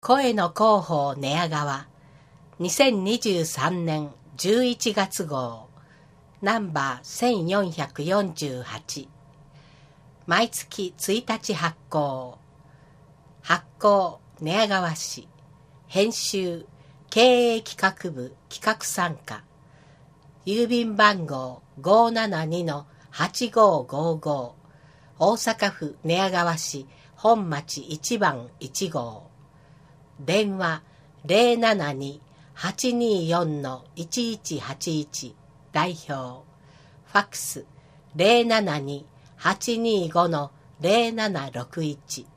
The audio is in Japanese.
声の広報寝屋川2023年11月号ナンバー1448毎月1日発行寝屋川市編集経営企画部企画参加郵便番号 572-8555 大阪府寝屋川市本町1番1号電話 072-824-1181 代表ファックス 072-825-0761